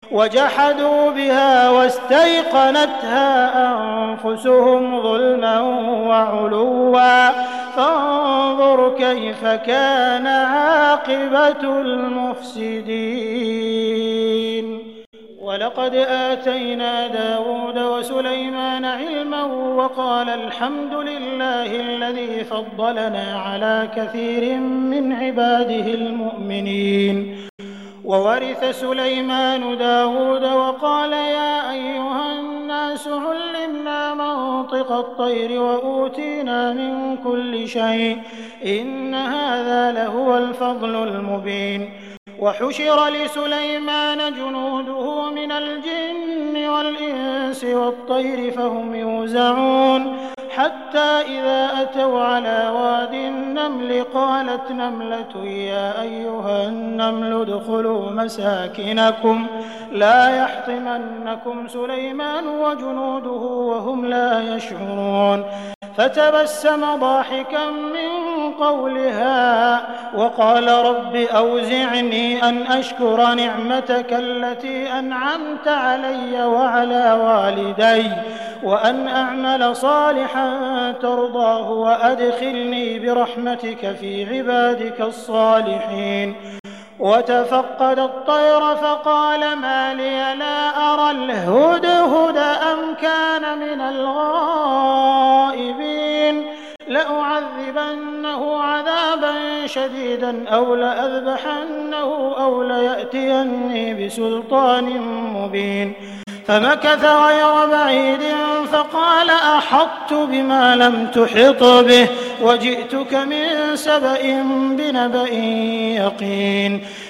وجحدوا بها واستيقنتها أنفسهم ظلما وعلوا فانظر كيف كان عاقبة المفسدين. ولقد آتينا داود وسليمان علما وقال الحمد لله الذي فضلنا على كثير من عباده المؤمنين. وورث سليمان داود وقال يا أيها الناس علمنا منطق الطير وأوتينا من كل شيء إن هذا لهو الفضل المبين. وحشر لسليمان جنوده من الجن والإنس والطير فهم يوزعون حتى إذا أتوا على واد النمل قالت نملة يا أيها النمل ادخلوا مساكنكم لا يحطمنكم سليمان وجنوده وهم لا يشعرون. فتبسم ضاحكا من قولها وقال رب أوزعني أن أشكر نعمتك التي أنعمت علي وعلى والدي وأن أعمل صالحا ترضاه وأدخلني برحمتك في عبادك الصالحين. وتفقد الطير فقال ما لي لا أرى الهدهد أم كان من الغائبين لأعذبنه عذابا شديدا أو لأذبحنه أو ليأتيني بسلطان مبين. فمكث غير بعيد فقال أحطت بما لم تحط به وجئتك من سبأ بنبأ يقين.